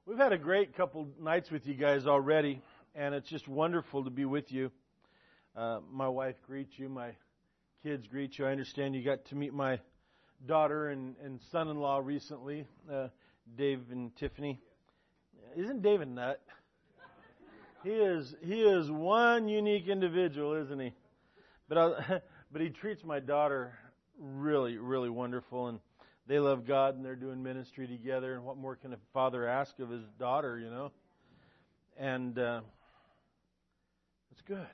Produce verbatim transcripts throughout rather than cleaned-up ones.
We've had a great couple nights with you guys already, and it's just wonderful to be with you. Uh, my wife greets you, my kids greet you. I understand you got to meet my daughter and, and son-in-law recently, uh, Dave and Tiffany. Isn't Dave a nut? He is. He is one unique individual, isn't he? But I, but he treats my daughter really, really wonderful, and they love God, and they're doing ministry together. And what more can a father ask of his daughter, you know? And uh, it's good.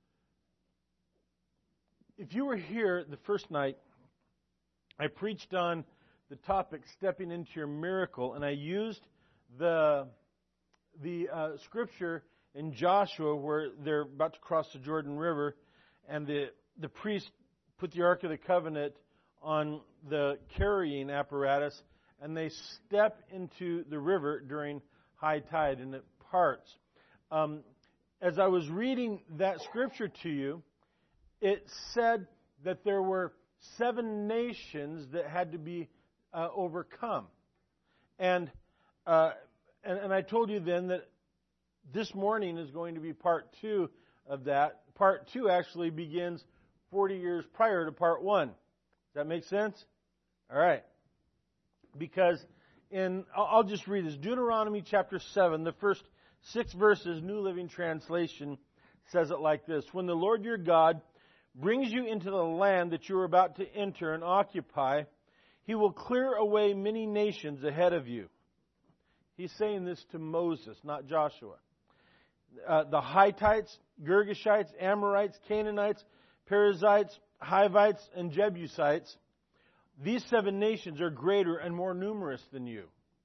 If you were here the first night, I preached on the topic, stepping into your miracle, and I used the the uh, scripture in Joshua where they're about to cross the Jordan River, and the the priest put the Ark of the Covenant on the carrying apparatus, and they step into the river during high tide, and it parts. Um, as I was reading that scripture to you, it said that there were seven nations that had to be uh, overcome. And, uh, and and I told you then that this morning is going to be part two of that. Part two actually begins forty years prior to part one. Does that make sense? All right. Because in, I'll just read this. Deuteronomy chapter seven, the first six verses, New Living Translation, says it like this. When the Lord your God brings you into the land that you are about to enter and occupy, He will clear away many nations ahead of you. He's saying this to Moses, not Joshua. Uh, the Hittites, Girgashites, Amorites, Canaanites, Perizzites, Hivites, and Jebusites. These seven nations are greater and more numerous than you.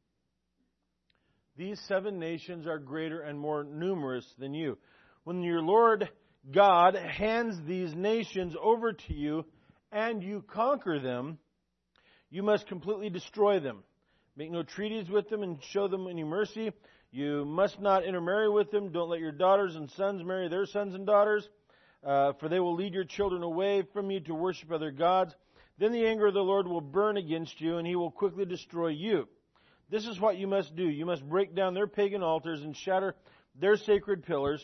These seven nations are greater and more numerous than you. When your Lord God hands these nations over to you and you conquer them, you must completely destroy them. Make no treaties with them and show them any mercy. You must not intermarry with them. Don't let your daughters and sons marry their sons and daughters. Uh, for they will lead your children away from you to worship other gods. Then the anger of the Lord will burn against you, and He will quickly destroy you. This is what you must do. You must break down their pagan altars and shatter their sacred pillars,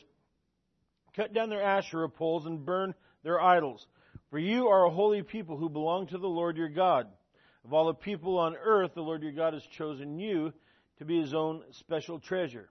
cut down their Asherah poles, and burn their idols. For you are a holy people who belong to the Lord your God. Of all the people on earth, the Lord your God has chosen you to be His own special treasure.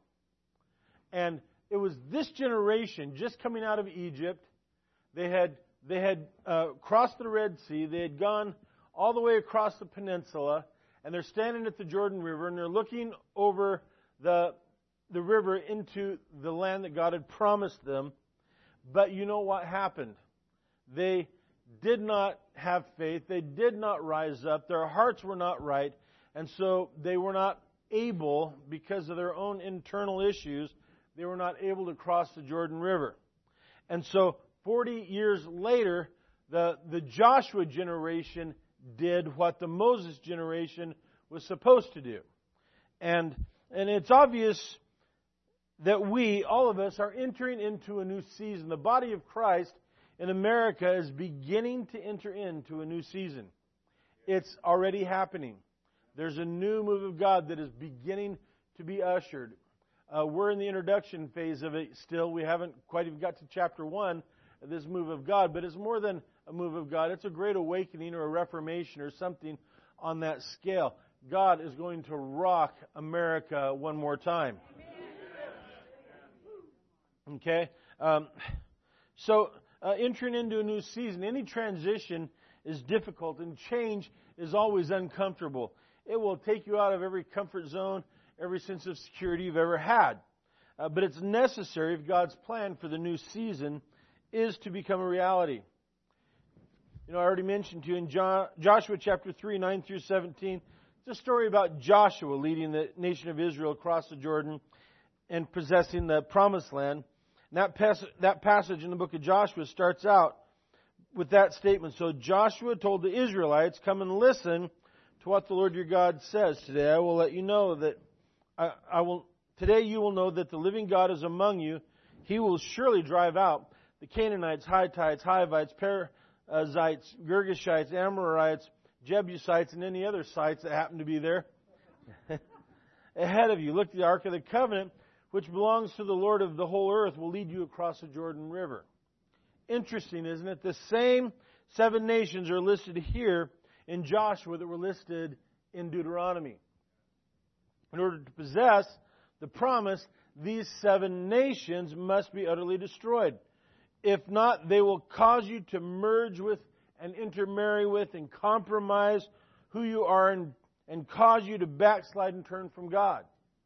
And it was this generation just coming out of Egypt. They had they had uh, crossed the Red Sea. They had gone all the way across the peninsula, and they're standing at the Jordan River, and they're looking over the the river into the land that God had promised them. But you know what happened? They did not have faith. They did not rise up. Their hearts were not right, and so they were not able, because of their own internal issues, they were not able to cross the Jordan River. And so forty years later, the, the Joshua generation did what the Moses generation was supposed to do. And, and it's obvious that we, all of us, are entering into a new season. The body of Christ in America is beginning to enter into a new season. It's already happening. There's a new move of God that is beginning to be ushered. Uh, we're in the introduction phase of it still. We haven't quite even got to chapter one of this move of God, but it's more than a move of God. It's a great awakening or a reformation or something on that scale. God is going to rock America one more time. Okay? Um, so, uh, entering into a new season, any transition is difficult, and change is always uncomfortable. It will take you out of every comfort zone, every sense of security you've ever had. Uh, but it's necessary if God's plan for the new season is to become a reality. You know, I already mentioned to you in Jo- Joshua chapter three, nine through seventeen, it's a story about Joshua leading the nation of Israel across the Jordan and possessing the promised land. And that, pas- that passage in the book of Joshua starts out with that statement. So Joshua told the Israelites, come and listen to what the Lord your God says. Today I will let you know that I, I will. Today you will know that the living God is among you. He will surely drive out the Canaanites, Hittites, Hivites, Perizzites, Girgashites, Amorites, Jebusites, and any other sites that happen to be there. ahead of you. Look, the Ark of the Covenant, which belongs to the Lord of the whole earth, will lead you across the Jordan River. Interesting, isn't it? The same seven nations are listed here in Joshua that were listed in Deuteronomy. In order to possess the promise, these seven nations must be utterly destroyed. If not, they will cause you to merge with and intermarry with and compromise who you are and, and cause you to backslide and turn from God.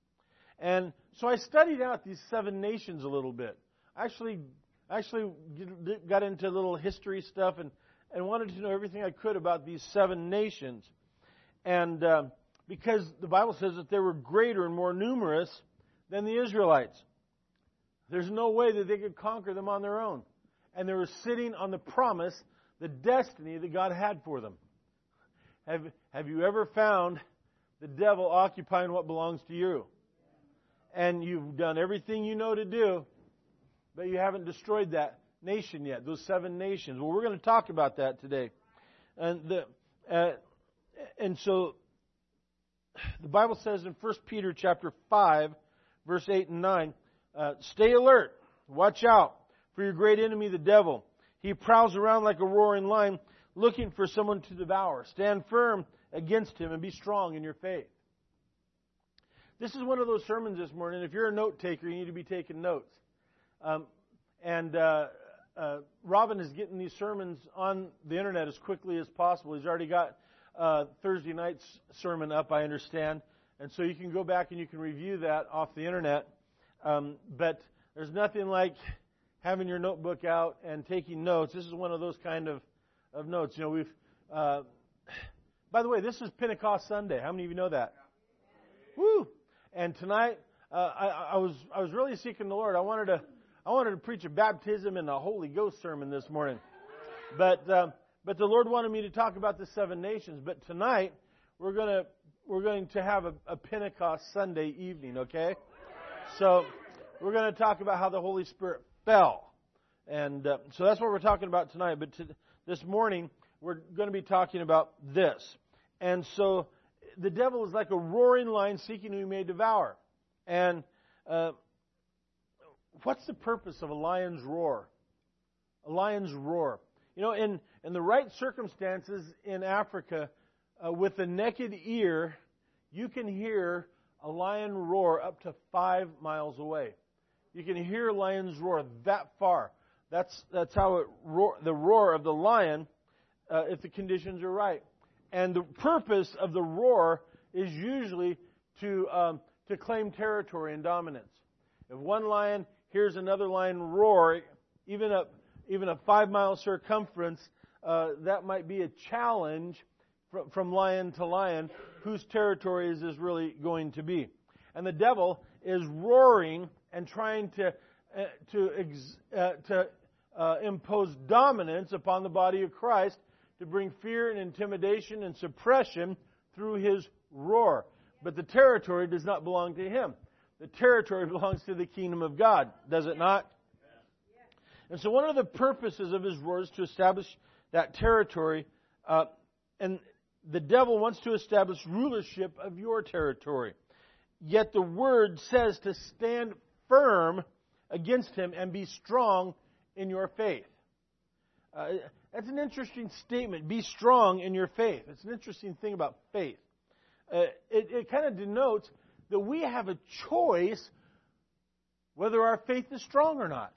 And so I studied out these seven nations a little bit. Actually, actually got into a little history stuff and, and wanted to know everything I could about these seven nations. And uh, because the Bible says that they were greater and more numerous than the Israelites. There's no way that they could conquer them on their own. And they were sitting on the promise, the destiny that God had for them. Have, have you ever found the devil occupying what belongs to you? And you've done everything you know to do, but you haven't destroyed that nation yet, those seven nations. Well, we're going to talk about that today. And the uh, and so the Bible says in First Peter chapter five, verse eight and nine, uh, stay alert, watch out for your great enemy, the devil. He prowls around like a roaring lion, looking for someone to devour. Stand firm against him and be strong in your faith. This is one of those sermons this morning. If you're a note taker, you need to be taking notes. Um, and uh, uh, Robin is getting these sermons on the internet as quickly as possible. He's already got uh, Thursday night's sermon up, I understand. And so you can go back and you can review that off the internet. Um, but there's nothing like having your notebook out and taking notes. This is one of those kind of, of notes. You know, we've. Uh, by the way, this is Pentecost Sunday. How many of you know that? Woo! And tonight, uh, I, I was I was really seeking the Lord. I wanted to I wanted to preach a baptism and a Holy Ghost sermon this morning, but uh, but the Lord wanted me to talk about the seven nations. But tonight we're gonna we're going to have a, a Pentecost Sunday evening. Okay, so we're going to talk about how the Holy Spirit fell, and uh, so that's what we're talking about tonight. But to, this morning we're going to be talking about this, and so. The devil is like a roaring lion seeking whom he may devour. And uh, what's the purpose of a lion's roar? A lion's roar. You know, in, in the right circumstances in Africa, uh, with the naked ear, you can hear a lion roar up to five miles away. You can hear a lion's roar that far. That's that's how it roar, the roar of the lion, uh, if the conditions are right. And the purpose of the roar is usually to um, to claim territory and dominance. If one lion hears another lion roar, even a even a five mile circumference, uh, that might be a challenge from, from lion to lion, whose territory is this really going to be. And the devil is roaring and trying to uh, to ex, uh, to uh, impose dominance upon the body of Christ, to bring fear and intimidation and suppression through his roar. But the territory does not belong to him. The territory belongs to the kingdom of God, does it not? And so one of the purposes of his roar is to establish that territory. Uh, and the devil wants to establish rulership of your territory. Yet the word says to stand firm against him and be strong in your faith. Uh, That's an interesting statement. Be strong in your faith. It's an interesting thing about faith. Uh, it it kind of denotes that we have a choice whether our faith is strong or not.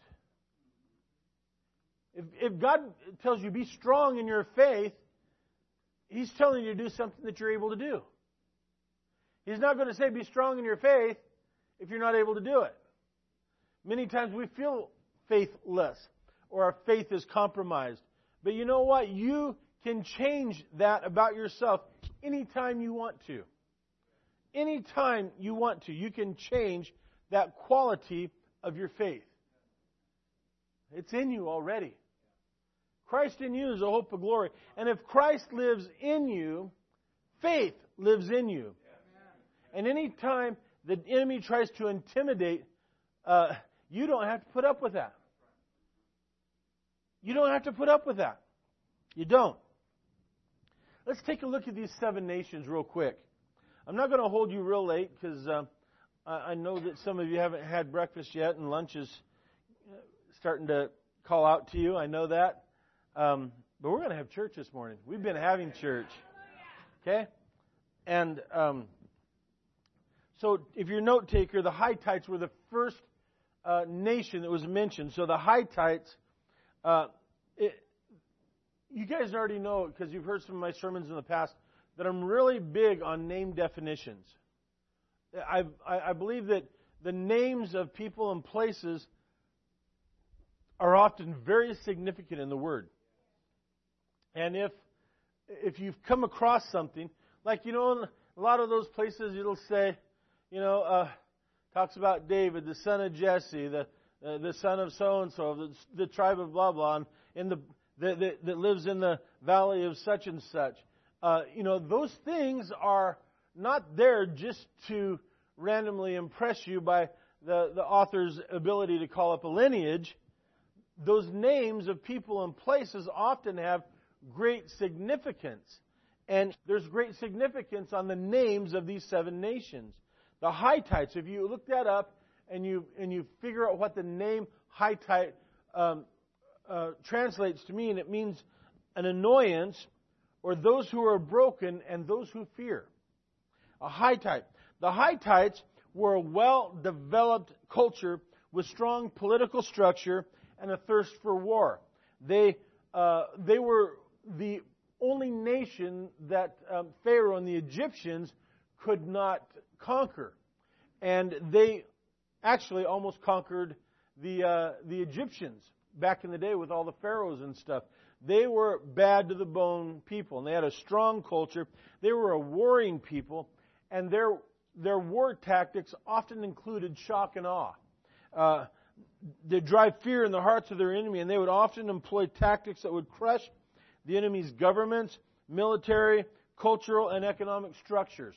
If, if God tells you be strong in your faith, He's telling you to do something that you're able to do. He's not going to say be strong in your faith if you're not able to do it. Many times we feel faithless or our faith is compromised. But you know what? You can change that about yourself anytime you want to. Anytime you want to, you can change that quality of your faith. It's in you already. Christ in you is the hope of glory. And if Christ lives in you, faith lives in you. And any time the enemy tries to intimidate, uh, you don't have to put up with that. You don't have to put up with that. You don't. Let's take a look at these seven nations real quick. I'm not going to hold you real late because uh, I know that some of you haven't had breakfast yet and lunch is starting to call out to you. I know that. Um, but we're going to have church this morning. We've been having church. Okay? And um, so if you're a note taker, the Hittites were the first uh, nation that was mentioned. So the Hittites, uh, it, you guys already know, because you've heard some of my sermons in the past, that I'm really big on name definitions. I, I, I believe that the names of people and places are often very significant in the Word. And if if you've come across something, like, you know, in a lot of those places it'll say, you know, uh, talks about David, the son of Jesse, the uh, the son of so-and-so, the, the tribe of blah, blah, and in the, the, the that lives in the valley of such and such. Uh, you know, those things are not there just to randomly impress you by the, the author's ability to call up a lineage. Those names of people and places often have great significance. And there's great significance on the names of these seven nations. The Hittites, if you look that up and you and you figure out what the name Hittite um, uh, translates to mean, it means an annoyance, or those who are broken and those who fear. A Hittite. The Hittites were a well-developed culture with strong political structure and a thirst for war. They uh, they were the only nation that um, Pharaoh and the Egyptians could not conquer. And they actually almost conquered the uh, the Egyptians back in the day with all the pharaohs and stuff. They were bad to the bone people, and they had a strong culture. They were a warring people, and their their war tactics often included shock and awe. Uh, they drive fear in the hearts of their enemy, and they would often employ tactics that would crush the enemy's governments, military, cultural, and economic structures.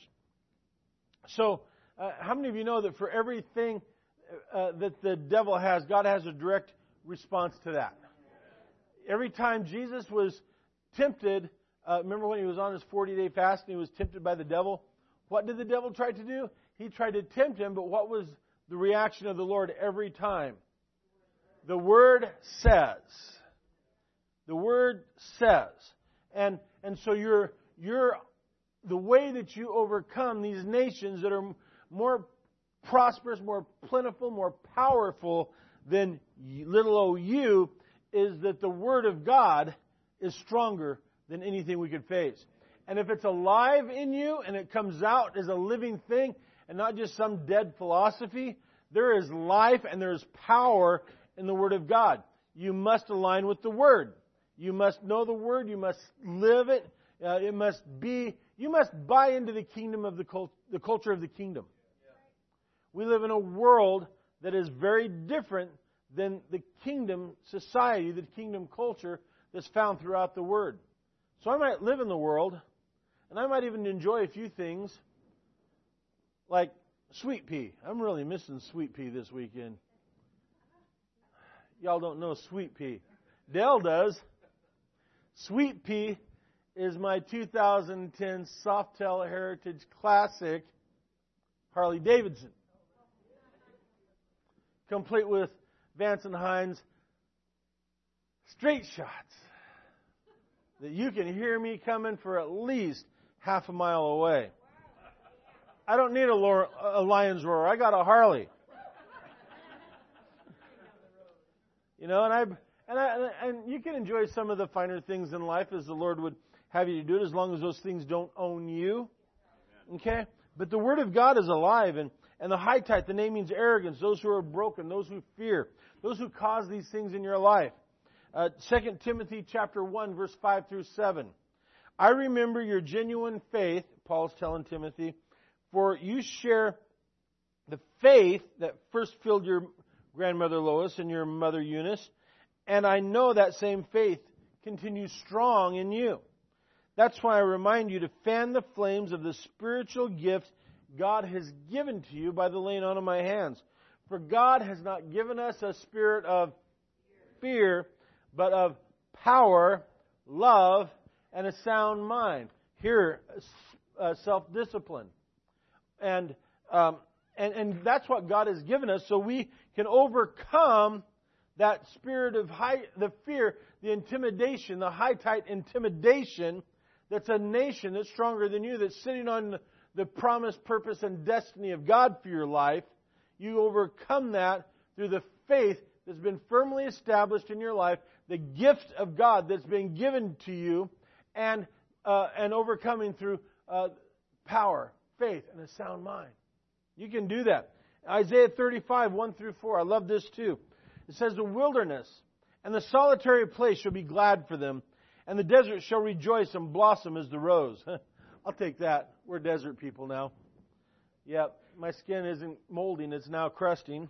So, uh, how many of you know that for everything uh, that the devil has, God has a direct response to that? Every time Jesus was tempted, uh, remember when he was on his forty-day fast and he was tempted by the devil? What did the devil try to do? He tried to tempt him, but what was the reaction of the Lord every time? The Word says. The Word says. And and so you're you're the way that you overcome these nations that are more prosperous, more plentiful, more powerful than little o you is that the Word of God is stronger than anything we could face. And if it's alive in you and it comes out as a living thing and not just some dead philosophy, there is life and there is power in the Word of God. You must align with the Word. You must know the Word. You must live it. Uh, it must be, you must buy into the kingdom of the, cult, the culture of the kingdom. We live in a world that is very different than the kingdom society, the kingdom culture that's found throughout the Word. So I might live in the world, and I might even enjoy a few things, like sweet pea. I'm really missing sweet pea this weekend. Y'all don't know sweet pea. Dale does. Sweet pea is my two thousand ten Softail Heritage Classic Harley Davidson, complete with Vance and Hines straight shots that you can hear me coming for at least half a mile away. I don't need a, lor- a lion's roar. I got a Harley. You know, and I and I and you can enjoy some of the finer things in life as the Lord would have you to do it, as long as those things don't own you. Okay? But the Word of God is alive, and and the Hittite, the name means arrogance, those who are broken, those who fear, those who cause these things in your life. Uh, Second Timothy chapter one, verse five through seven. I remember your genuine faith, Paul's telling Timothy, for you share the faith that first filled your grandmother Lois and your mother Eunice, and I know that same faith continues strong in you. That's why I remind you to fan the flames of the spiritual gift God has given to you by the laying on of my hands. For God has not given us a spirit of fear, but of power, love, and a sound mind. Here, uh, self-discipline. And, um, and, and that's what God has given us, so we can overcome that spirit of high, the fear, the intimidation, the Hittite intimidation that's a nation that's stronger than you, that's sitting on the promise, purpose, and destiny of God for your life. You overcome that through the faith that's been firmly established in your life, the gift of God that's been given to you, and uh, and overcoming through uh, power, faith, and a sound mind. You can do that. Isaiah thirty-five, one through four. I love this too. It says, the wilderness and the solitary place shall be glad for them, and the desert shall rejoice and blossom as the rose. I'll take that. We're desert people now. Yep, my skin isn't molding, it's now crusting.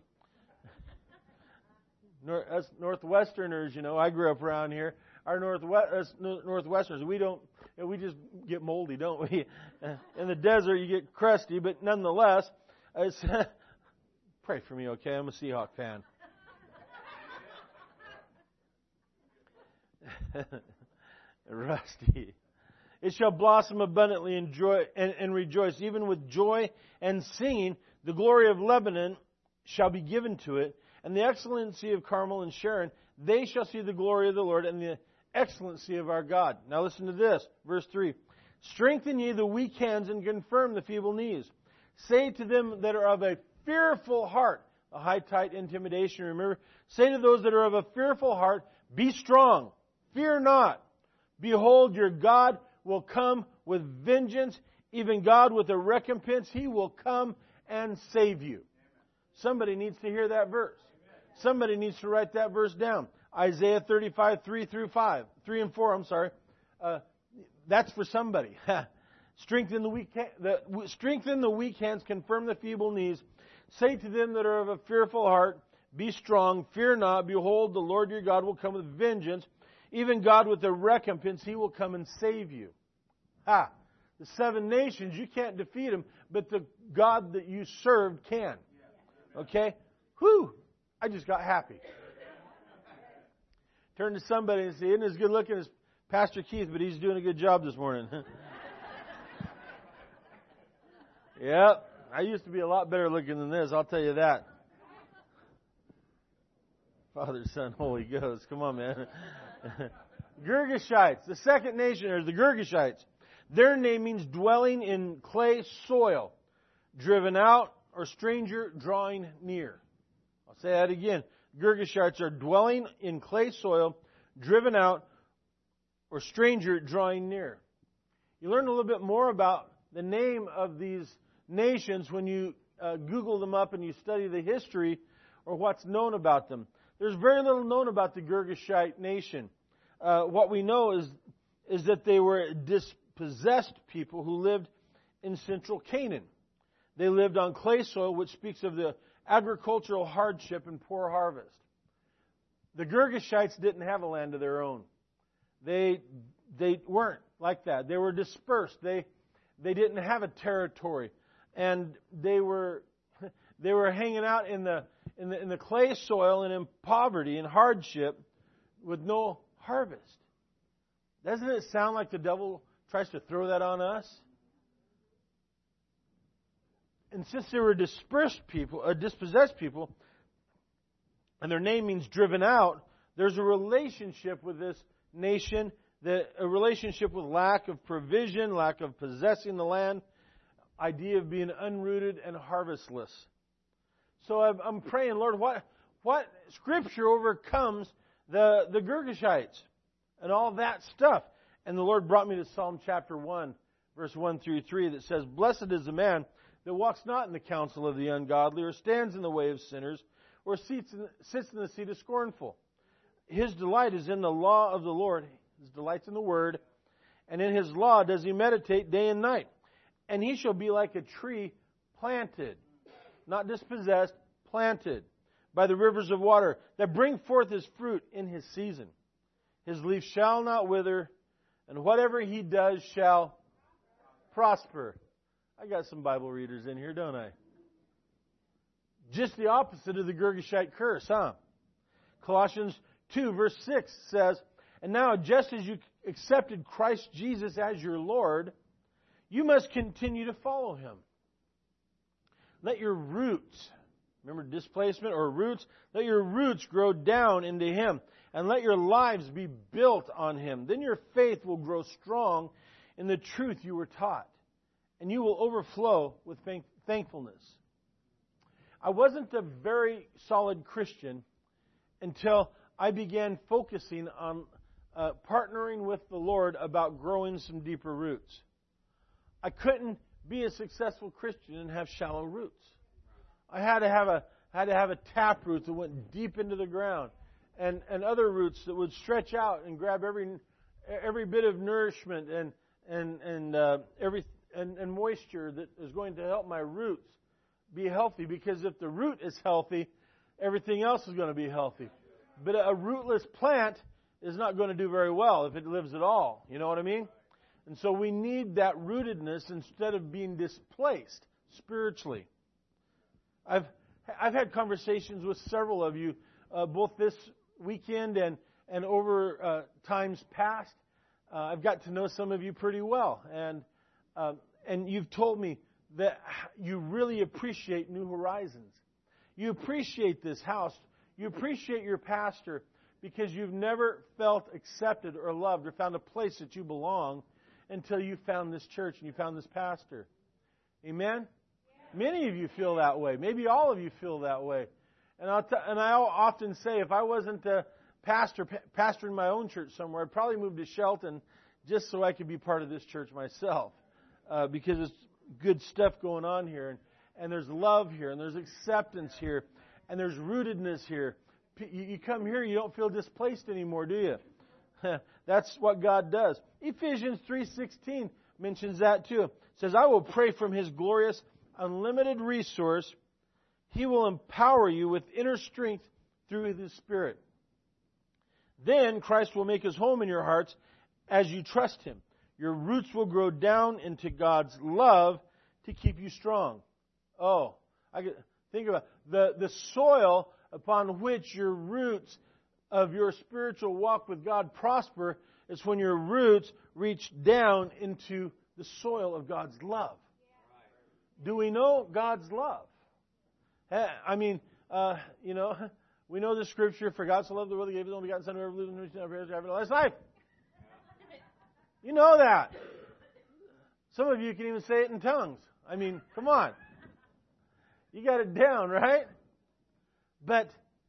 North, us Northwesterners, you know, I grew up around here. Our Northwest, us Northwesterners, we don't, we just get moldy, don't we? In the desert, you get crusty, but nonetheless, it's, pray for me, okay? I'm a Seahawk fan. Rusty. It shall blossom abundantly and, joy, and, and rejoice, even with joy and singing. The glory of Lebanon shall be given to it, and the excellency of Carmel and Sharon. They shall see the glory of the Lord and the excellency of our God. Now listen to this, verse three. Strengthen ye the weak hands and confirm the feeble knees. Say to them that are of a fearful heart, a Hittite intimidation, remember? Say to those that are of a fearful heart, be strong, fear not. Behold, your God will come with vengeance, even God with a recompense. He will come and save you. Somebody needs to hear that verse. Somebody needs to write that verse down. Isaiah thirty-five, three through five. three and four, I'm sorry. Uh, that's for somebody. Strengthen the weak, the, strengthen the weak hands, confirm the feeble knees. Say to them that are of a fearful heart, be strong, fear not. Behold, the Lord your God will come with vengeance. Even God with a recompense, He will come and save you. Ah, the seven nations, you can't defeat them, but the God that you served can. Okay? Whew! I just got happy. Turn to somebody and say, isn't as good looking as Pastor Keith, but he's doing a good job this morning. Yep. I used to be a lot better looking than this, I'll tell you that. Father, Son, Holy Ghost. Come on, man. Girgashites, the second nation, is the Girgashites. Their name means dwelling in clay soil, driven out, or stranger drawing near. I'll say that again. Girgashites are dwelling in clay soil, driven out, or stranger drawing near. You learn a little bit more about the name of these nations when you uh, Google them up and you study the history or what's known about them. There's very little known about the Girgashite nation. Uh, what we know is is that they were dispossessed people who lived in central Canaan. They lived on clay soil, which speaks of the agricultural hardship and poor harvest. The Girgashites didn't have a land of their own. They they weren't like that. They were dispersed. They they didn't have a territory, and they were they were hanging out in the in the in the clay soil and in poverty and hardship with no harvest. Doesn't it sound like the devil tries to throw that on us? And since they were dispersed people, uh, dispossessed people, and their name means driven out, there's a relationship with this nation, that a relationship with lack of provision, lack of possessing the land, idea of being unrooted and harvestless. So I'm praying, Lord, what what Scripture overcomes the the Girgashites and all that stuff? And the Lord brought me to Psalm chapter one, verse one through three, that says, "Blessed is the man that walks not in the counsel of the ungodly, or stands in the way of sinners, or sits in, sits in the seat of scornful. His delight is in the law of the Lord." His delight's in the Word. "And in His law does he meditate day and night. And he shall be like a tree planted," not dispossessed, planted, "by the rivers of water, that bring forth his fruit in his season. His leaf shall not wither, and whatever he does shall prosper." I got some Bible readers in here, don't I? Just the opposite of the Girgashite curse, huh? Colossians two, verse six says, "And now, just as you accepted Christ Jesus as your Lord, you must continue to follow Him." let your roots, remember displacement or roots, let your roots grow down into Him, and let your lives be built on Him. Then your faith will grow strong in the truth you were taught, and you will overflow with thankfulness. I wasn't a very solid Christian until I began focusing on uh, partnering with the Lord about growing some deeper roots. I couldn't be a successful Christian and have shallow roots. I had to have a had to have a tap root that went deep into the ground, and, and other roots that would stretch out and grab every every bit of nourishment and and and uh, every and, and moisture that is going to help my roots be healthy. Because if the root is healthy, everything else is going to be healthy. But a rootless plant is not going to do very well if it lives at all. You know what I mean? And so we need that rootedness instead of being displaced spiritually. I've I've had conversations with several of you, uh, both this weekend and, and over uh, times past. Uh, I've got to know some of you pretty well. And uh, and you've told me that you really appreciate New Horizons. You appreciate this house. You appreciate your pastor because you've never felt accepted or loved or found a place that you belong until you found this church and you found this pastor. Amen? Yeah. Many of you feel that way. Maybe all of you feel that way. And, I'll t- and I often say, if I wasn't a pastor, pa- pastor in my own church somewhere, I'd probably move to Shelton just so I could be part of this church myself. Uh, because there's good stuff going on here. And, and there's love here. And there's acceptance here. And there's rootedness here. You, you come here, you don't feel displaced anymore, do you? That's what God does. Ephesians three sixteen mentions that too. It says, I will pray from His glorious, unlimited resource. He will empower you with inner strength through His Spirit. Then Christ will make His home in your hearts as you trust Him. Your roots will grow down into God's love to keep you strong. Oh, I could think about it. the the soil upon which your roots of your spiritual walk with God prosper is when your roots reach down into the soil of God's love. Do we know God's love? I mean, uh, you know, we know the scripture, for God so loved the world, He gave His only begotten Son, whoever believes in Him shall never perish, but have everlasting life. You know that. Some of you can even say it in tongues. I mean, come on. You got it down, right? But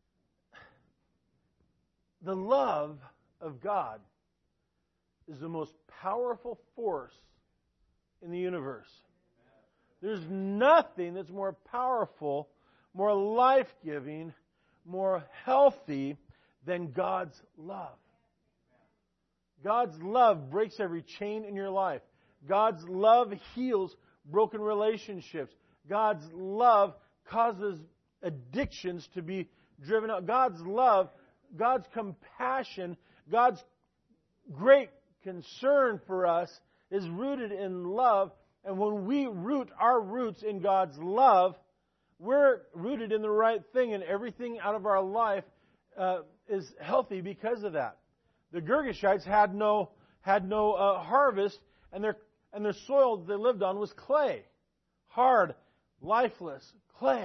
the love of God is the most powerful force in the universe. There's nothing that's more powerful, more life-giving, more healthy than God's love. God's love breaks every chain in your life. God's love heals broken relationships. God's love causes addictions to be driven out. God's love, God's compassion, God's great concern for us is rooted in love. And when we root our roots in God's love, we're rooted in the right thing, and everything out of our life uh, is healthy because of that. The Girgashites had no had no uh, harvest, and their and their soil that they lived on was clay, hard, lifeless clay.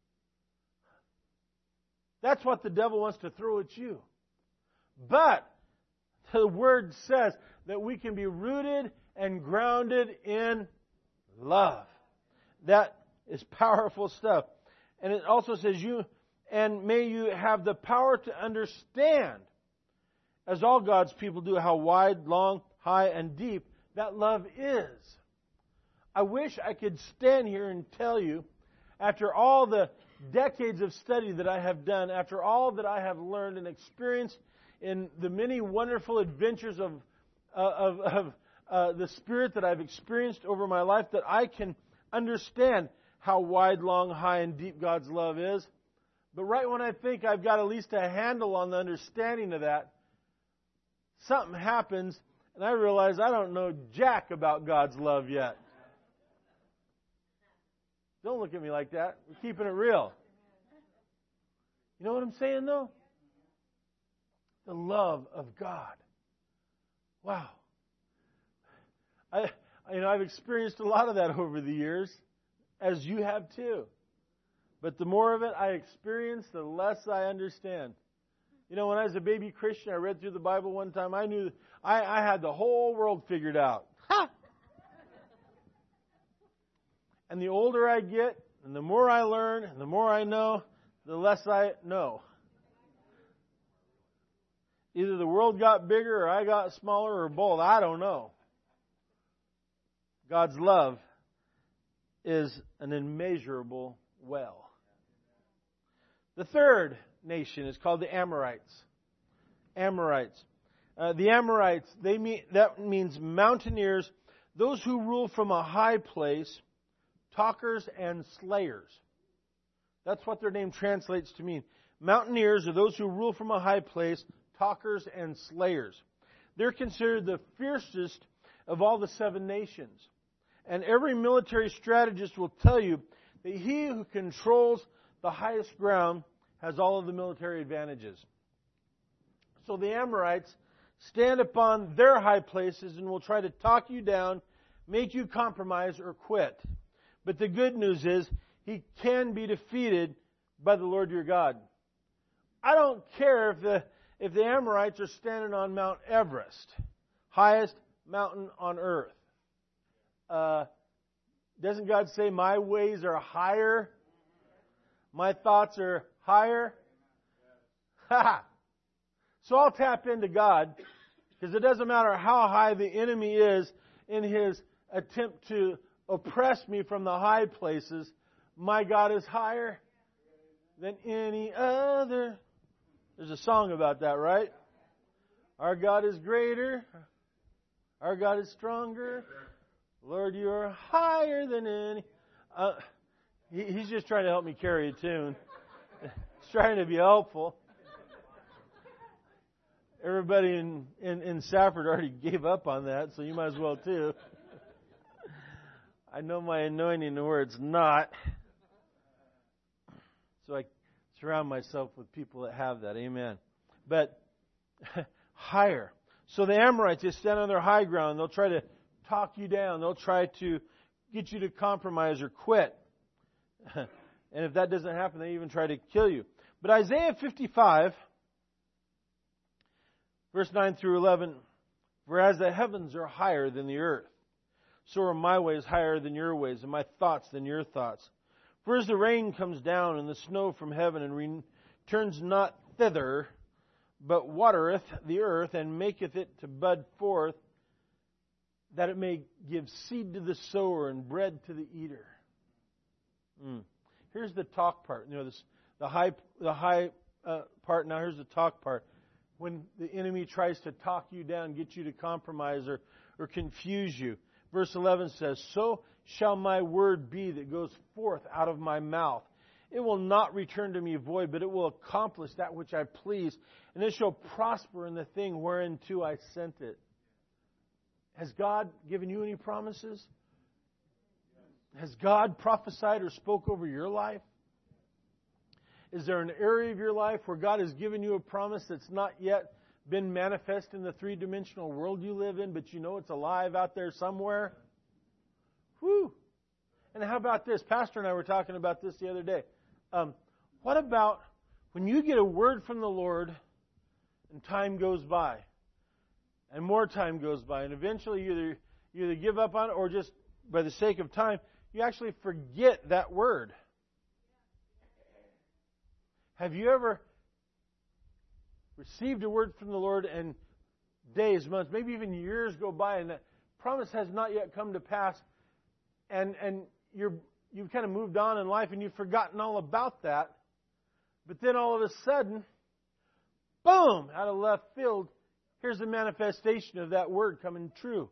That's what the devil wants to throw at you. But the Word says that we can be rooted and grounded in love. That is powerful stuff. And it also says, you and may you have the power to understand, as all God's people do, how wide, long, high, and deep that love is. I wish I could stand here and tell you, after all the decades of study that I have done, after all that I have learned and experienced in the many wonderful adventures of, uh, of, of uh, the Spirit that I've experienced over my life, that I can understand how wide, long, high, and deep God's love is. But right when I think I've got at least a handle on the understanding of that, something happens, and I realize I don't know jack about God's love yet. Don't look at me like that. We're keeping it real. You know what I'm saying, though? The love of God. Wow. I, you know, I've experienced a lot of that over the years, as you have too. But the more of it I experience, the less I understand. You know, when I was a baby Christian, I read through the Bible one time. I knew I, I had the whole world figured out. Ha! And the older I get, and the more I learn, and the more I know, the less I know. Either the world got bigger, or I got smaller, or both. I don't know. God's love is an immeasurable well. The third nation is called the Amorites. Amorites. Uh, the Amorites, they mean, that means mountaineers, those who rule from a high place, talkers and slayers. That's what their name translates to mean. Mountaineers are those who rule from a high place, talkers and slayers. They're considered the fiercest of all the seven nations. And every military strategist will tell you that he who controls the highest ground has all of the military advantages. So the Amorites stand upon their high places and will try to talk you down, make you compromise or quit. But the good news is he can be defeated by the Lord your God. I don't care if the if the Amorites are standing on Mount Everest, highest mountain on earth. Uh, doesn't God say, my ways are higher? My thoughts are higher? Ha! So I'll tap into God, because it doesn't matter how high the enemy is in his attempt to oppress me from the high places. My God is higher than any other. There's a song about that, right? Our God is greater. Our God is stronger. Lord, you are higher than any. Uh, he, he's just trying to help me carry a tune. He's trying to be helpful. Everybody in, in, in Safford already gave up on that, so you might as well too. I know my anointing and where it's not. So I surround myself with people that have that. Amen. But higher. So the Amorites, they stand on their high ground. They'll try to talk you down. They'll try to get you to compromise or quit. And if that doesn't happen, they even try to kill you. But Isaiah fifty-five, verse nine through eleven, for as the heavens are higher than the earth, so are my ways higher than your ways, and my thoughts than your thoughts. For as the rain comes down and the snow from heaven, and returns not thither, but watereth the earth, and maketh it to bud forth, that it may give seed to the sower and bread to the eater. Mm. Here's the talk part. You know, this, the high, the high uh, part. Now here's the talk part. When the enemy tries to talk you down, get you to compromise or, or confuse you. Verse eleven says, so shall my word be that goes forth out of my mouth. It will not return to me void, but it will accomplish that which I please, and it shall prosper in the thing whereunto I sent it. Has God given you any promises? Has God prophesied or spoke over your life? Is there an area of your life where God has given you a promise that's not yet been manifest in the three-dimensional world you live in, but you know it's alive out there somewhere? Whew. And how about this? Pastor and I were talking about this the other day. Um, what about when you get a word from the Lord and time goes by and more time goes by, and eventually you either, you either give up on it or just by the sake of time, you actually forget that word. Have you ever received a word from the Lord and days, months, maybe even years go by and that promise has not yet come to pass, and and you're you've kind of moved on in life and you've forgotten all about that, but then all of a sudden, boom, out of left field, here's the manifestation of that word coming true.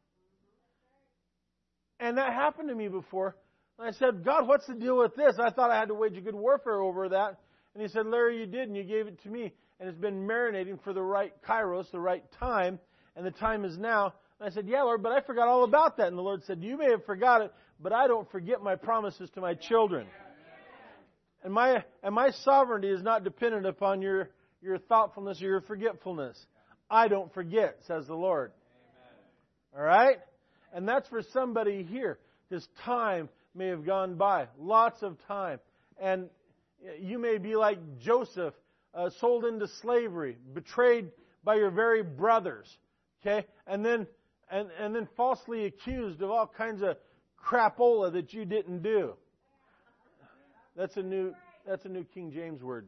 And that happened to me before. And I said, God, what's the deal with this? I thought I had to wage a good warfare over that. And He said, Larry, you did, and you gave it to me. And it's been marinating for the right kairos, the right time, and the time is now. And I said, yeah, Lord, but I forgot all about that. And the Lord said, you may have forgot it, but I don't forget my promises to my children. And my and my sovereignty is not dependent upon your, your thoughtfulness or your forgetfulness. I don't forget, says the Lord. All right? And that's for somebody here. This time may have gone by. Lots of time. and you may be like Joseph, uh, sold into slavery, betrayed by your very brothers, okay, and then and and then falsely accused of all kinds of crapola that you didn't do. That's a new that's a new King James word.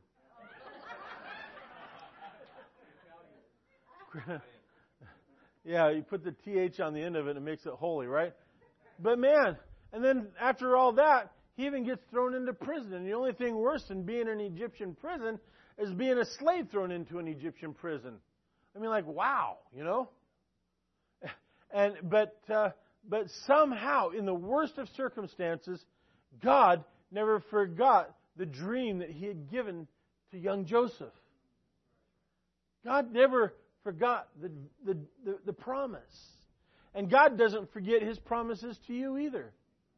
Yeah, you put the T H on the end of it and it makes it holy, right? But man, and then after all that, he even gets thrown into prison. And the only thing worse than being in an Egyptian prison is being a slave thrown into an Egyptian prison. I mean, like, wow, you know? And but uh, but somehow, in the worst of circumstances, God never forgot the dream that He had given to young Joseph. God never forgot the, the, the, the promise. And God doesn't forget His promises to you either.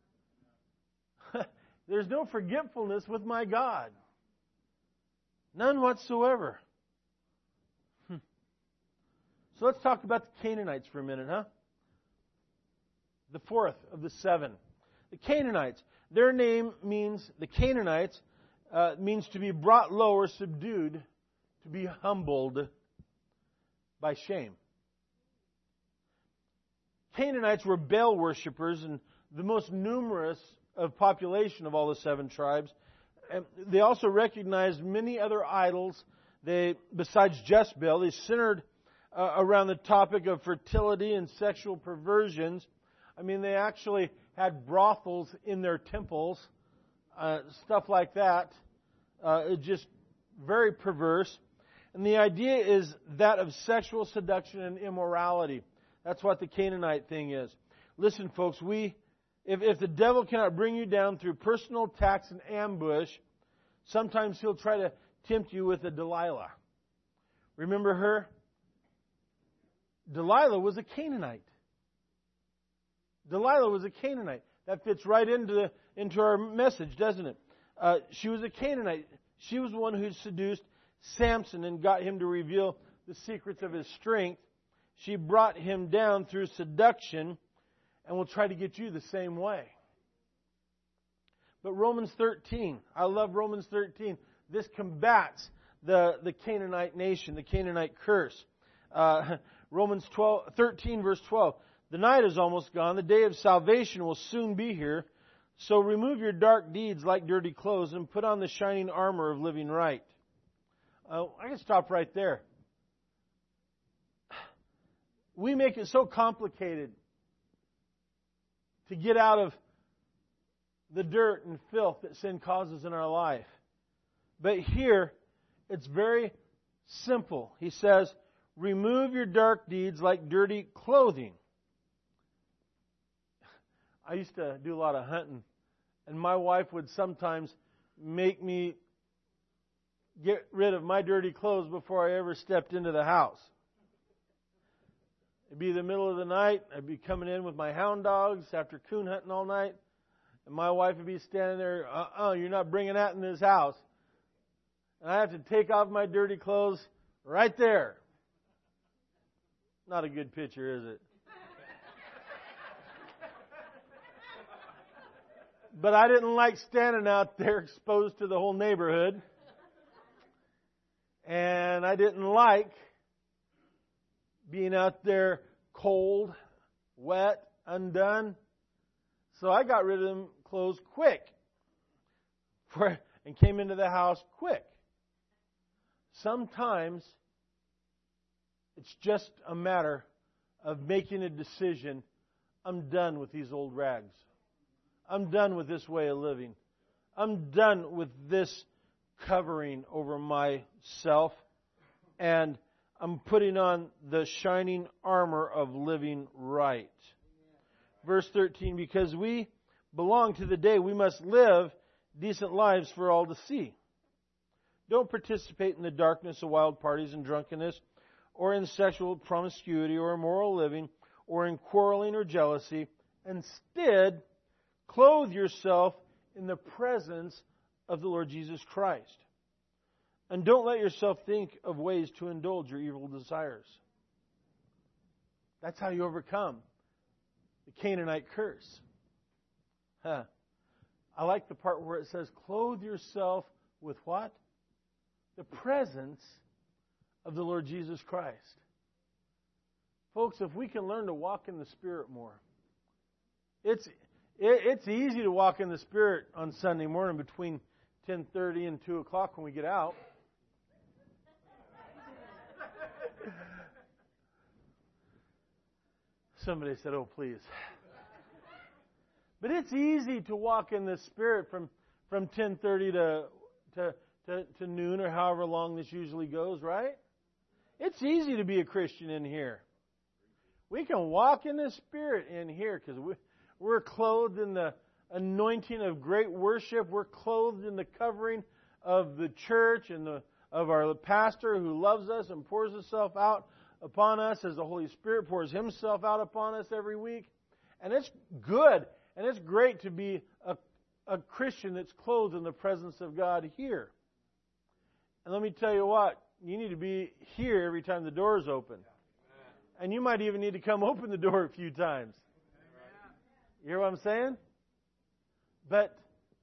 There's no forgetfulness with my God. None whatsoever. Hmm. So let's talk about the Canaanites for a minute, huh? The fourth of the seven. The Canaanites. Their name means, the Canaanites, uh, means to be brought low or subdued, to be humbled by shame. Canaanites were Baal worshippers and the most numerous of population of all the seven tribes. And they also recognized many other idols. They, besides just Baal, they centered uh, around the topic of fertility and sexual perversions. I mean, they actually had brothels in their temples, uh, stuff like that. Uh, just very perverse. And the idea is that of sexual seduction and immorality. That's what the Canaanite thing is. Listen, folks, we, if, if the devil cannot bring you down through personal attacks and ambush, sometimes he'll try to tempt you with a Delilah. Remember her? Delilah was a Canaanite. Delilah was a Canaanite. That fits right into the, into our message, doesn't it? Uh, she was a Canaanite. She was the one who seduced Samson and got him to reveal the secrets of his strength. She brought him down through seduction and will try to get you the same way. But Romans thirteen, I love Romans thirteen. This combats the, the Canaanite nation, the Canaanite curse. Uh, Romans twelve, thirteen verse twelve. The night is almost gone. The day of salvation will soon be here. So remove your dark deeds like dirty clothes and put on the shining armor of living right. Uh, I can stop right there. We make it so complicated to get out of the dirt and filth that sin causes in our life. But here, it's very simple. He says, remove your dark deeds like dirty clothing. I used to do a lot of hunting, and my wife would sometimes make me get rid of my dirty clothes before I ever stepped into the house. It'd be the middle of the night. I'd be coming in with my hound dogs after coon hunting all night. And my wife would be standing there, uh-uh, you're not bringing that in this house. And I have to take off my dirty clothes right there. Not a good picture, is it? But I didn't like standing out there exposed to the whole neighborhood. And I didn't like being out there cold, wet, undone. So I got rid of them clothes quick for, and came into the house quick. Sometimes it's just a matter of making a decision. I'm done with these old rags. I'm done with this way of living. I'm done with this covering over myself. And I'm putting on the shining armor of living right. Verse thirteen, because we belong to the day, we must live decent lives for all to see. Don't participate in the darkness of wild parties and drunkenness, or in sexual promiscuity, or immoral living, or in quarreling or jealousy. Instead, clothe yourself in the presence of the Lord Jesus Christ. And don't let yourself think of ways to indulge your evil desires. That's how you overcome the Canaanite curse. Huh. I like the part where it says, clothe yourself with what? The presence of the Lord Jesus Christ. Folks, if we can learn to walk in the Spirit more, it's it, it's easy to walk in the Spirit on Sunday morning between ten thirty and two o'clock when we get out. Somebody said, oh, please. But it's easy to walk in the Spirit from, from ten thirty to, to, to, to noon or however long this usually goes, right? It's easy to be a Christian in here. We can walk in the Spirit in here because we, we're clothed in the anointing of great worship. We're clothed in the covering of the church and the, of our pastor who loves us and pours himself out upon us as the Holy Spirit pours Himself out upon us every week. And it's good and it's great to be a, a Christian that's clothed in the presence of God here. And let me tell you what, you need to be here every time the door is open. And you might even need to come open the door a few times. You hear what I'm saying? But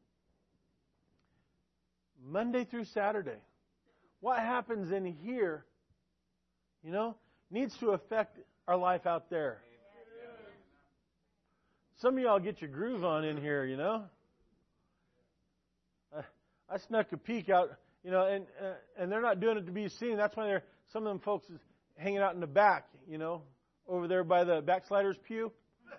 Monday through Saturday, what happens in here, you know, needs to affect our life out there. Some of y'all get your groove on in here, you know. I, I snuck a peek out, you know, and uh, and they're not doing it to be seen. That's why they're some of them folks is hanging out in the back, you know, over there by the backsliders pew.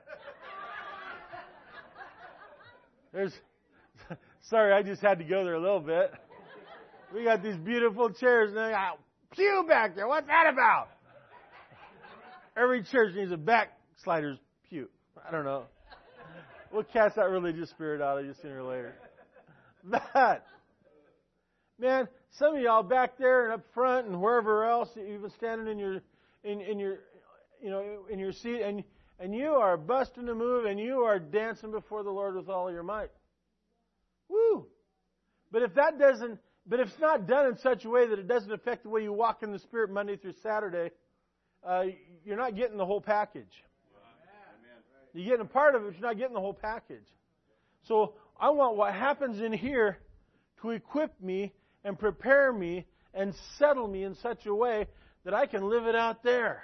There's, sorry, I just had to go there a little bit. We got these beautiful chairs, and they got pew back there. What's that about? Every church needs a backslider's pew. I don't know. We'll cast that religious spirit out of you sooner or later. But, man, some of y'all back there and up front and wherever else, even standing in your, in, in your, you know, in your seat, and and you are busting a move, and you are dancing before the Lord with all your might. Woo! But if that doesn't, but if it's not done in such a way that it doesn't affect the way you walk in the Spirit Monday through Saturday, uh, you're not getting the whole package. You're getting a part of it, but you're not getting the whole package. So I want what happens in here to equip me and prepare me and settle me in such a way that I can live it out there.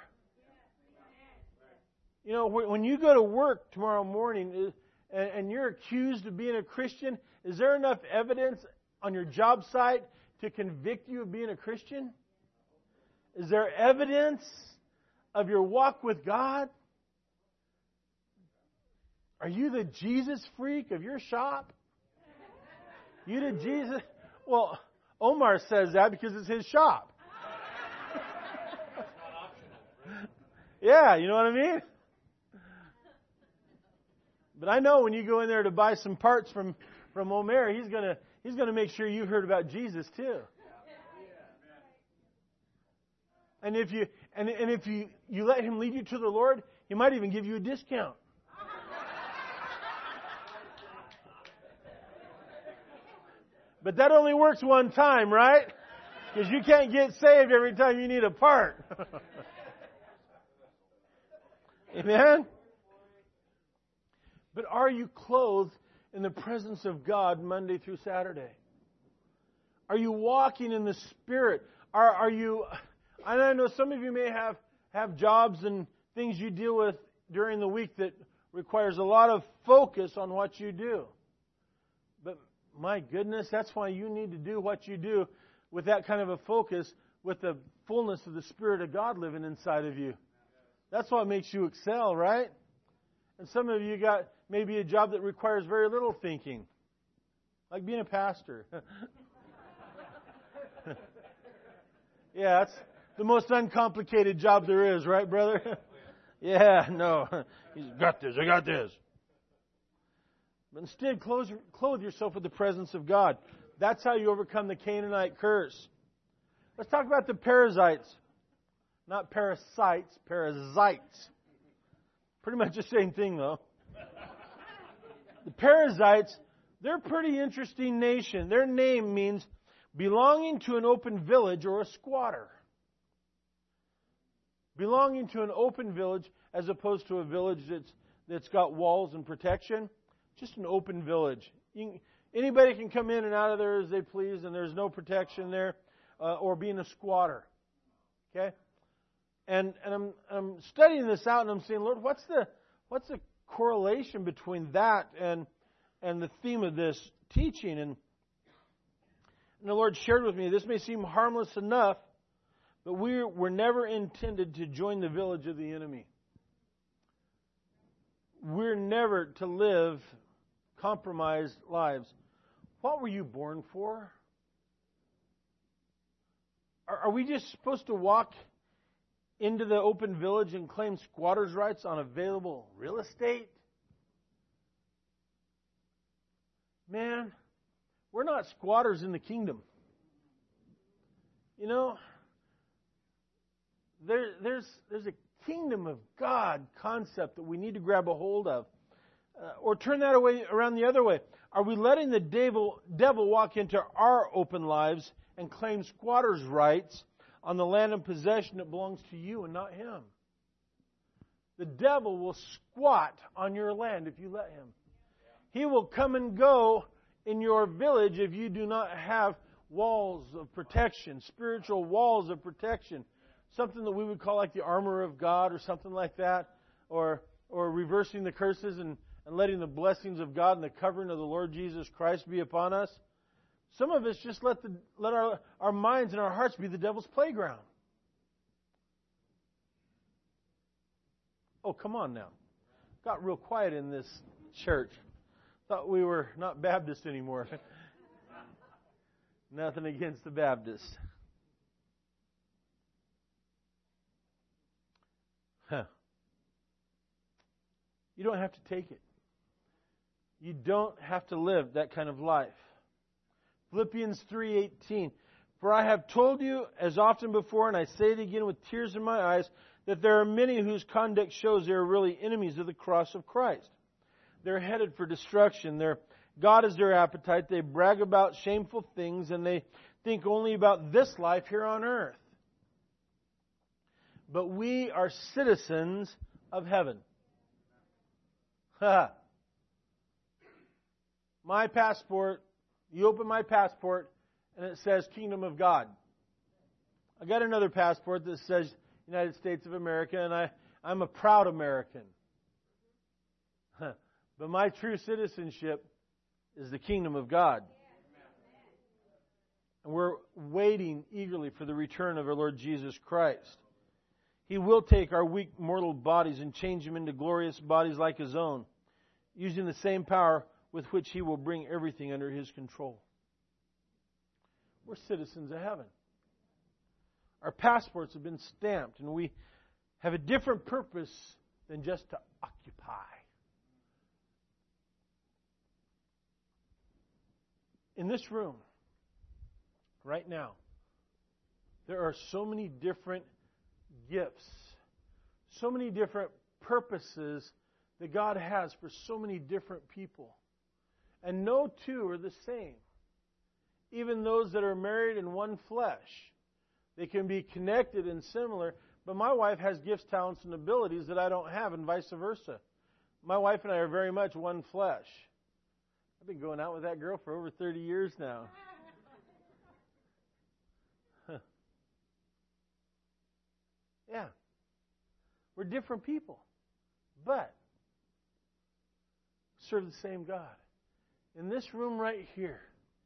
You know, when you go to work tomorrow morning and you're accused of being a Christian, is there enough evidence on your job site to convict you of being a Christian? Is there evidence of your walk with God? Are you the Jesus freak of your shop? You the Jesus? Well, Omar says that because it's his shop. Yeah, you know what I mean? But I know when you go in there to buy some parts from, from Omer, he's gonna he's gonna make sure you heard about Jesus too. And if you and, and if you, you let him lead you to the Lord, he might even give you a discount. But that only works one time, right? Because you can't get saved every time you need a part. Amen? But are you clothed in the presence of God Monday through Saturday? Are you walking in the Spirit? Are, are you... I know some of you may have, have jobs and things you deal with during the week that requires a lot of focus on what you do. But my goodness, that's why you need to do what you do with that kind of a focus, with the fullness of the Spirit of God living inside of you. That's what makes you excel, right? And some of you got maybe a job that requires very little thinking, like being a pastor. Yeah, that's the most uncomplicated job there is, right, brother? Yeah, no. He's got this, I got this. But instead, clothe, clothe yourself with the presence of God. That's how you overcome the Canaanite curse. Let's talk about the parasites. Not parasites, parasites. Pretty much the same thing, though. The Perizzites, they're a pretty interesting nation. Their name means belonging to an open village or a squatter. Belonging to an open village as opposed to a village that's that's got walls and protection. just an open village. You, anybody can come in and out of there as they please, and there's no protection there, uh, or being a squatter. Okay? And and I'm I'm studying this out, and I'm saying, Lord, what's the what's the correlation between that and and the theme of this teaching? And, and the Lord shared with me, this may seem harmless enough, but we were never intended to join the village of the enemy. We're never to live compromised lives. What were you born for? Are, are we just supposed to walk into the open village and claim squatters' rights on available real estate? Man, we're not squatters in the kingdom. You know, there, there's there's a kingdom of God concept that we need to grab a hold of. Uh, or turn that away around the other way. Are we letting the devil, devil walk into our open lives and claim squatters' rights on the land and possession that belongs to you and not him? The devil will squat on your land if you let him. He will come and go in your village if you do not have walls of protection, spiritual walls of protection. Something that we would call like the armor of God or something like that. Or or reversing the curses and, and letting the blessings of God and the covering of the Lord Jesus Christ be upon us. Some of us just let the let our, our minds and our hearts be the devil's playground. Oh, come on now. Got real quiet in this church. Thought we were not Baptist anymore. Nothing against the Baptists. Huh. You don't have to take it. You don't have to live that kind of life. Philippians three eighteen. For I have told you as often before, and I say it again with tears in my eyes, that there are many whose conduct shows they are really enemies of the cross of Christ. They're headed for destruction. Their God is their appetite. They brag about shameful things, and they think only about this life here on earth. But we are citizens of heaven. Ha! My passport, you open my passport, and it says Kingdom of God. I got another passport that says United States of America, and I, I'm a proud American. Huh. But my true citizenship is the Kingdom of God. And we're waiting eagerly for the return of our Lord Jesus Christ. He will take our weak mortal bodies and change them into glorious bodies like His own, using the same power with which He will bring everything under His control. We're citizens of heaven. Our passports have been stamped, and we have a different purpose than just to occupy. In this room, right now, there are so many different gifts, so many different purposes that God has for so many different people. And no two are the same. Even those that are married in one flesh, they can be connected and similar, but my wife has gifts, talents, and abilities that I don't have, and vice versa. My wife and I are very much one flesh. I've been going out with that girl for over thirty years now. Huh. Yeah. We're different people, but serve the same God. In this room right here,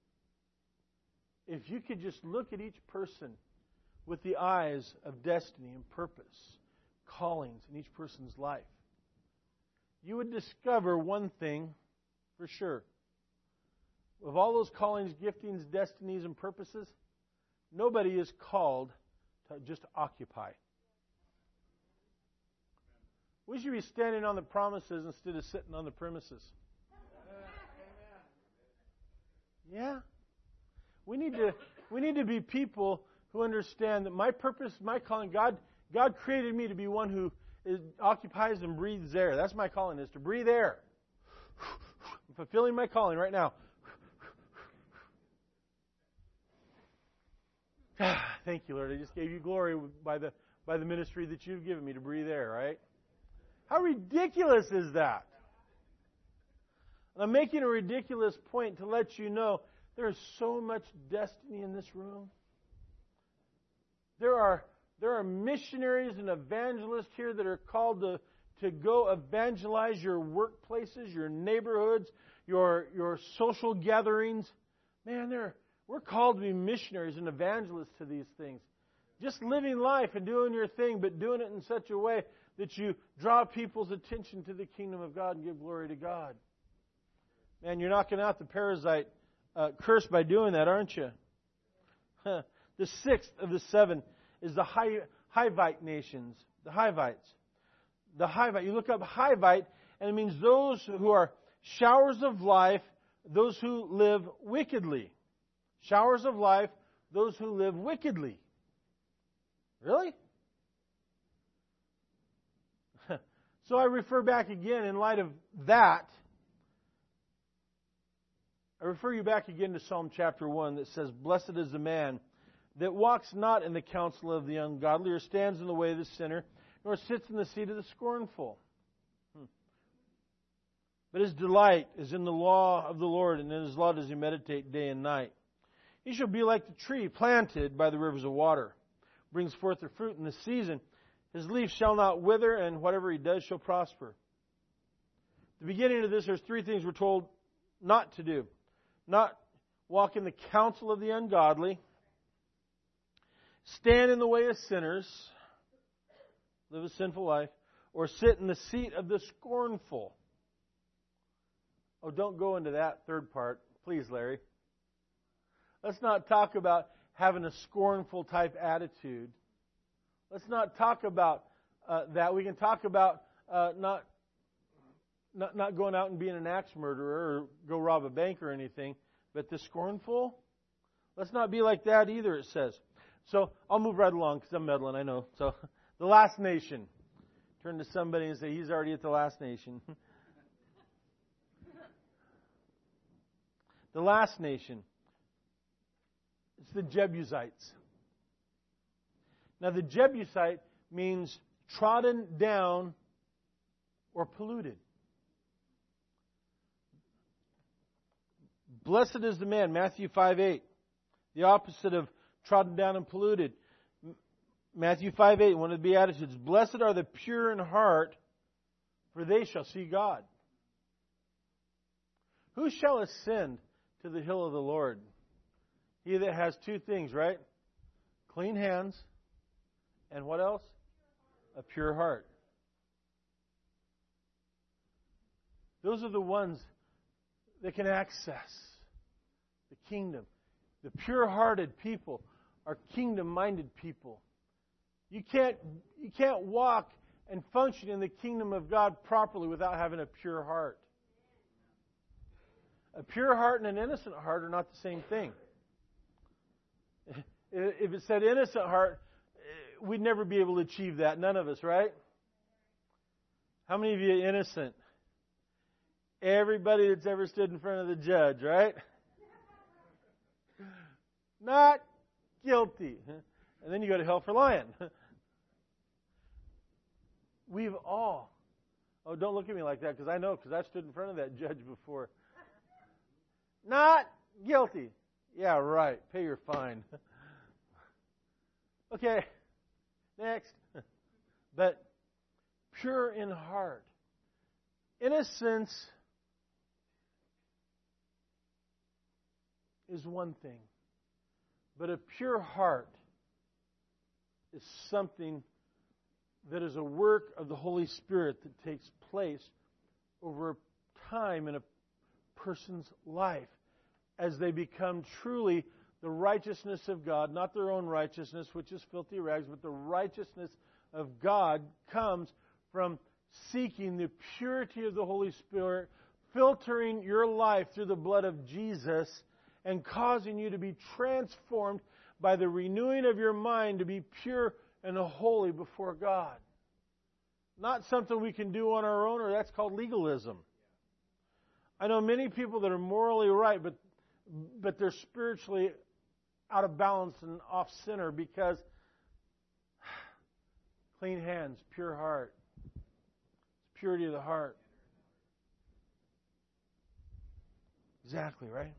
if you could just look at each person with the eyes of destiny and purpose, callings in each person's life, you would discover one thing for sure. Of all those callings, giftings, destinies, and purposes, nobody is called to just occupy. We should be standing on the promises instead of sitting on the premises. Yeah. We need to we need to be people who understand that my purpose, my calling, God God created me to be one who is, occupies and breathes air. That's my calling, is to breathe air. I'm fulfilling my calling right now. Thank you, Lord. I just gave you glory by the by the ministry that you've given me to breathe air, right? How ridiculous is that? And I'm making a ridiculous point to let you know there is so much destiny in this room. There are there are missionaries and evangelists here that are called to, to go evangelize your workplaces, your neighborhoods, your your social gatherings. Man, there we're called to be missionaries and evangelists to these things. Just living life and doing your thing, but doing it in such a way that you draw people's attention to the kingdom of God and give glory to God. Man, you're knocking out the parasite uh, curse by doing that, aren't you? Huh. The sixth of the seven is the Hivite nations. The Hivites. The Hivite. You look up Hivite, and it means those who are showers of life, those who live wickedly. Showers of life, those who live wickedly. Really? So I refer back again in light of that. I refer you back again to Psalm chapter one that says, "Blessed is the man that walks not in the counsel of the ungodly, or stands in the way of the sinner, nor sits in the seat of the scornful. Hmm. But his delight is in the law of the Lord, and in his law does he meditate day and night. He shall be like the tree planted by the rivers of water, brings forth the fruit in the season. His leaf shall not wither, and whatever he does shall prosper." At the beginning of this, there's three things we're told not to do. Not walk in the counsel of the ungodly, stand in the way of sinners, live a sinful life, or sit in the seat of the scornful. Oh, don't go into that third part. Please, Larry. Let's not talk about having a scornful type attitude. Let's not talk about uh, that. We can talk about uh, not, not not going out and being an axe murderer or go rob a bank or anything. But the scornful, let's not be like that either, it says. So I'll move right along because I'm meddling, I know. So the last nation. Turn to somebody and say, he's already at the last nation. The last nation. It's the Jebusites. Now the Jebusite means trodden down or polluted. Blessed is the man, Matthew five eight. The opposite of trodden down and polluted. Matthew five eight, one of the Beatitudes. Blessed are the pure in heart, for they shall see God. Who shall ascend to the hill of the Lord? He that has two things, right? Clean hands, and what else? A pure heart. Those are the ones that can access the kingdom. The pure-hearted people are kingdom-minded people. You can't, you can't walk and function in the kingdom of God properly without having a pure heart. A pure heart and an innocent heart are not the same thing. If it said innocent heart, we'd never be able to achieve that. None of us, right? How many of you are innocent? Everybody that's ever stood in front of the judge, right? Not guilty. And then you go to hell for lying. We've all, oh, don't look at me like that because I know, because I've stood in front of that judge before. Not guilty. Yeah, right. Pay your fine. Okay, next. But pure in heart. Innocence is one thing, but a pure heart is something that is a work of the Holy Spirit that takes place over time in a person's life as they become truly the righteousness of God, not their own righteousness, which is filthy rags, but the righteousness of God comes from seeking the purity of the Holy Spirit, filtering your life through the blood of Jesus, and causing you to be transformed by the renewing of your mind to be pure and holy before God. Not something we can do on our own, or that's called legalism. I know many people that are morally right, but but they're spiritually out of balance and off center because clean hands, pure heart. It's purity of the heart. Exactly, right?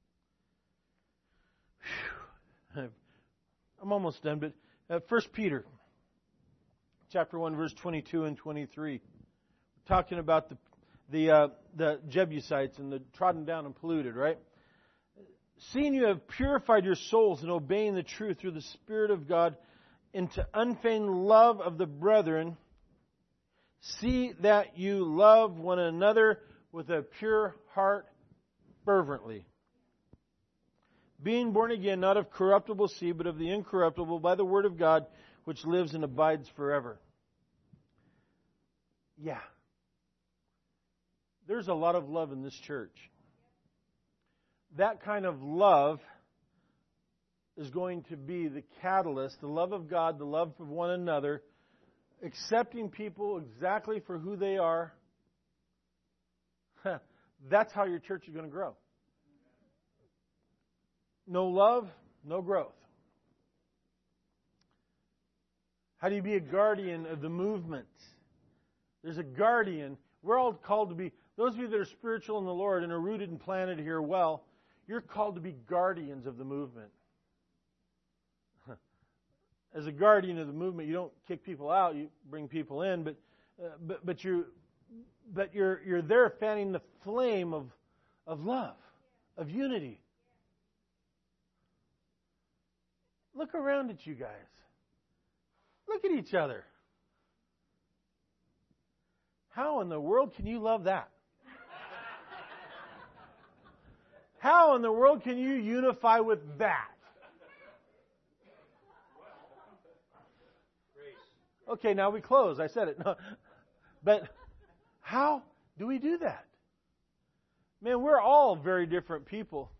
Whew. I'm almost done, but uh, First Peter, chapter one, verse twenty-two and twenty-three, talking about the the uh, the Jebusites and the trodden down and polluted, right? Seeing you have purified your souls in obeying the truth through the Spirit of God into unfeigned love of the brethren, see that you love one another with a pure heart fervently. Being born again, not of corruptible seed, but of the incorruptible, by the Word of God, which lives and abides forever. Yeah. There's a lot of love in this church. That kind of love is going to be the catalyst, the love of God, the love of one another, accepting people exactly for who they are. That's how your church is going to grow. No love, no growth. How do you be a guardian of the movement? There's a guardian. We're all called to be, those of you that are spiritual in the Lord and are rooted and planted here well, you're called to be guardians of the movement. As a guardian of the movement, you don't kick people out, you bring people in, but uh, but but you but you're you're there fanning the flame of of love, of unity. Look around at you guys. Look at each other. How in the world can you love that? How in the world can you unify with that? Okay, now we close. I said it. No. But how do we do that? Man, we're all very different people.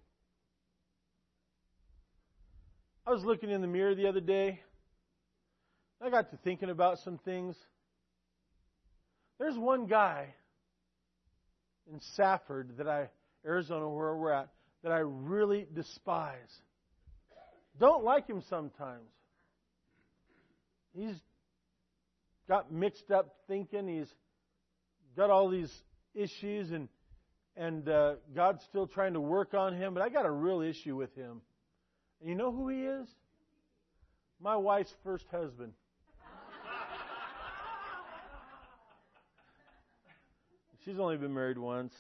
I was looking in the mirror the other day. I got to thinking about some things. There's one guy in Safford that I, Arizona, where we're at, that I really despise. Don't like him sometimes. He's got mixed up thinking. He's got all these issues, and and uh, God's still trying to work on him. But I got a real issue with him. And you know who he is? My wife's first husband. She's only been married once.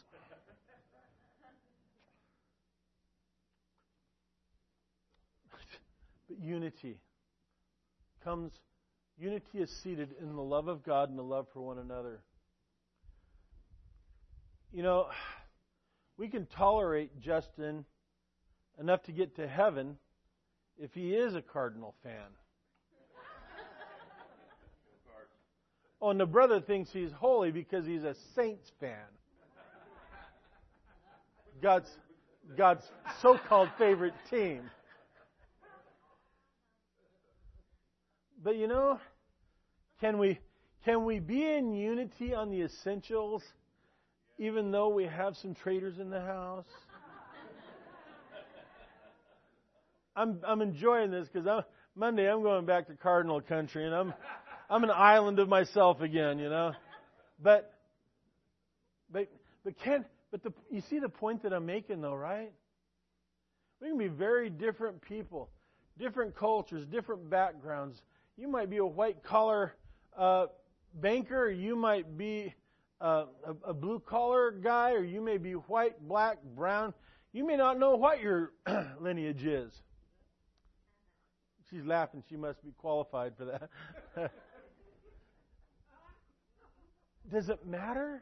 But unity comes, unity is seated in the love of God and the love for one another. You know, we can tolerate Justin enough to get to heaven if he is a Cardinal fan. Oh, and the brother thinks he's holy because he's a Saints fan. God's God's so-called favorite team. But you know, can we can we be in unity on the essentials even though we have some traitors in the house? I'm I'm enjoying this because I'm Monday I'm going back to Cardinal country and I'm I'm an island of myself again, you know. But but but can but the you see the point that I'm making though, right? We can be very different people, different cultures, different backgrounds. You might be a white collar uh, banker, or you might be uh, a, a blue collar guy, or you may be white, black, brown. You may not know what your lineage is. She's laughing. She must be qualified for that. Does it matter?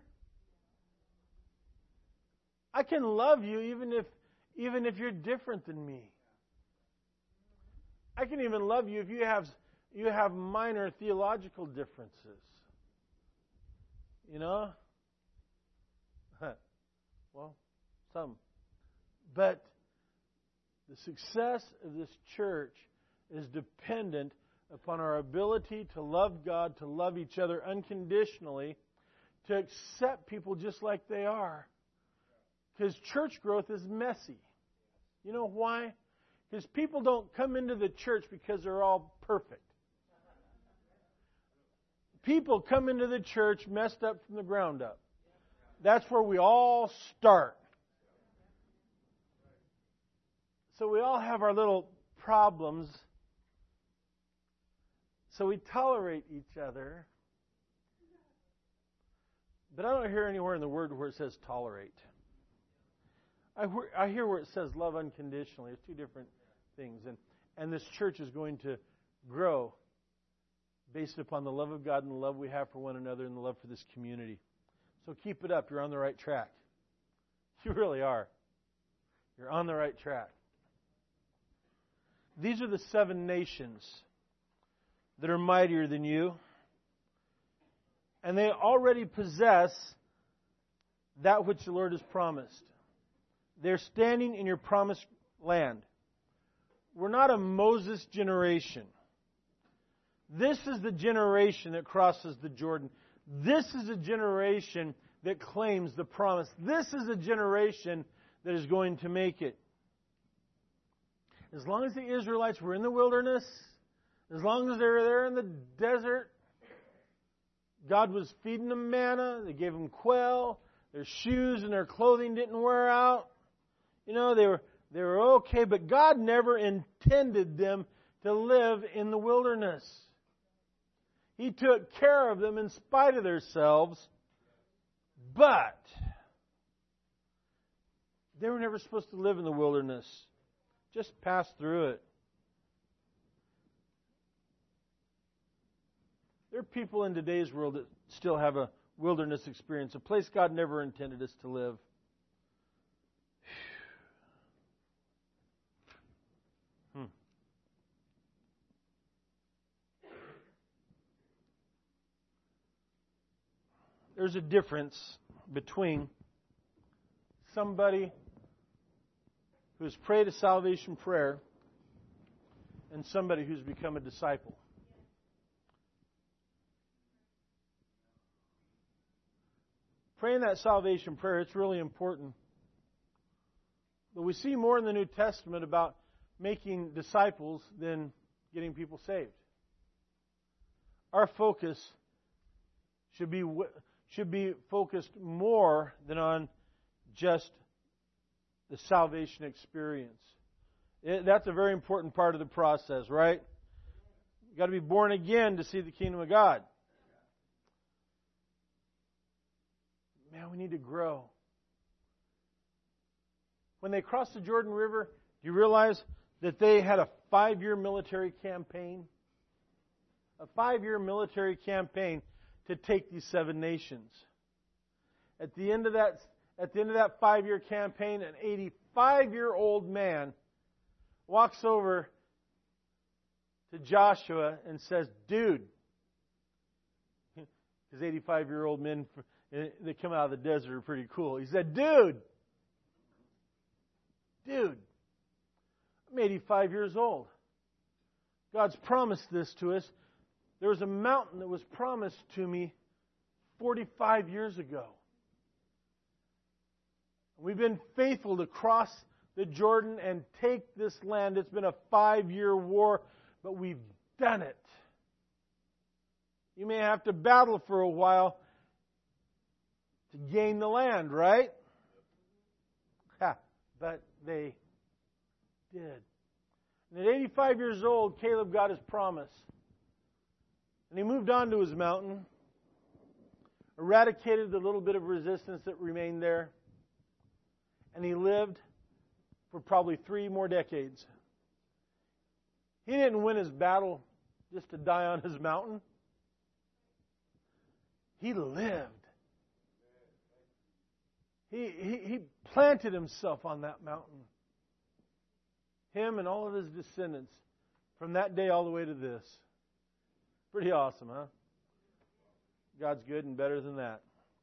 I can love you even if even if you're different than me. I can even love you if you have you have minor theological differences. You know? Well, some. But the success of this church is dependent upon our ability to love God, to love each other unconditionally, to accept people just like they are. Because church growth is messy. You know why? Because people don't come into the church because they're all perfect. People come into the church messed up from the ground up. That's where we all start. So we all have our little problems. So we tolerate each other. But I don't hear anywhere in the Word where it says tolerate. I hear, I hear where it says love unconditionally. It's two different things. And, and this church is going to grow based upon the love of God and the love we have for one another and the love for this community. So keep it up. You're on the right track. You really are. You're on the right track. These are the seven nations that are mightier than you. And they already possess that which the Lord has promised. They're standing in your promised land. We're not a Moses generation. This is the generation that crosses the Jordan. This is a generation that claims the promise. This is a generation that is going to make it. As long as the Israelites were in the wilderness, as long as they were there in the desert, God was feeding them manna. They gave them quail. Their shoes and their clothing didn't wear out. You know, they were they were okay, but God never intended them to live in the wilderness. He took care of them in spite of themselves, but they were never supposed to live in the wilderness. Just pass through it. There are people in today's world that still have a wilderness experience, a place God never intended us to live. Hmm. There's a difference between somebody who's prayed a salvation prayer and somebody who's become a disciple. Praying that salvation prayer, it's really important. But we see more in the New Testament about making disciples than getting people saved. Our focus should be should be focused more than on just the salvation experience. It, that's a very important part of the process, right? You've got to be born again to see the kingdom of God. Man, we need to grow. When they crossed the Jordan River, do you realize that they had a five-year military campaign? A five-year military campaign to take these seven nations. At the end of that, at the end of that five-year campaign, an eighty-five-year-old man walks over to Joshua and says, "Dude," because eighty-five-year-old men that come out of the desert are pretty cool. He said, "Dude, dude, I'm eighty-five years old. God's promised this to us. There was a mountain that was promised to me forty-five years ago. We've been faithful to cross the Jordan and take this land. It's been a five-year war, but we've done it. You may have to battle for a while to gain the land, right?" Ha, but they did. And at eighty-five years old, Caleb got his promise. And he moved on to his mountain, eradicated the little bit of resistance that remained there, and he lived for probably three more decades. He didn't win his battle just to die on his mountain. He lived. He, he, he planted himself on that mountain. Him and all of his descendants from that day all the way to this. Pretty awesome, huh? God's good and better than that.